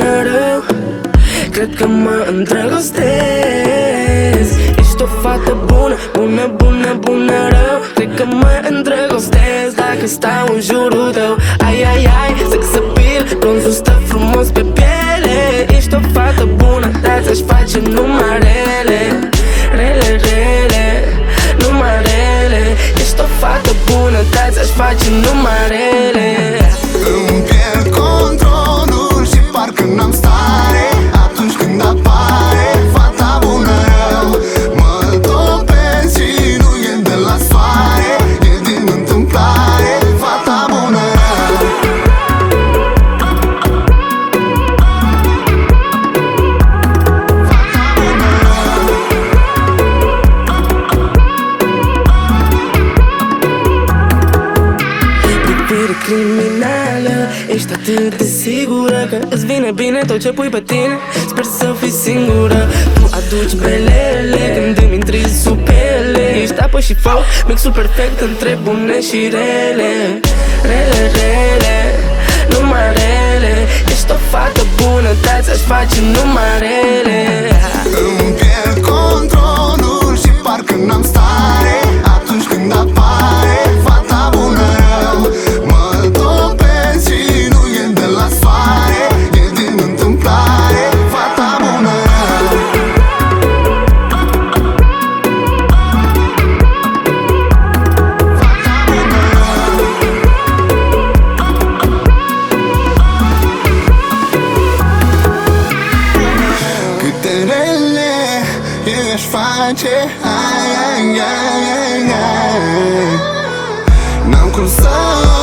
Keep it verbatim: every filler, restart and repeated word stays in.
bună rău, cred că mă îndrăgostez. Ești o fată bună, bună, bună, bună rău, cred că mă îndrăgostez dacă stau în jurul tău. Ai, ai, ai, sexapil, bronzul stă frumos pe piele. Ești o fată bună, dar ți-aș face numai rele, rele, rele, numai rele. Ești o fată bună, dar ți-aș face numai rele. Îmi pierd controlul și parcă n-am stare atunci când apare fata bună rău. Mă topesc și nu e de la soare, e din întâmplare fata bună rău. Fata bună rău. Privire criminală, ești atât de sigură că îți vine bine tot ce pui pe tine. Sper să fii singură. Tu aduci belele când îmi intri sub piele. Ești apă și foc, mixul perfect între bune și rele, rele, rele, numai rele. Ești o fată bună, dar ți-aș face numai rele. Îmi pierd controlul și parcă n-am stare atunci când apare fata bună rău. Mă topesc și nu e de la soare, e din întâmplare fata bună rău. Fata bună rău. Câte rele ești face, ai, ai, ai, ai, ai. N-am cum să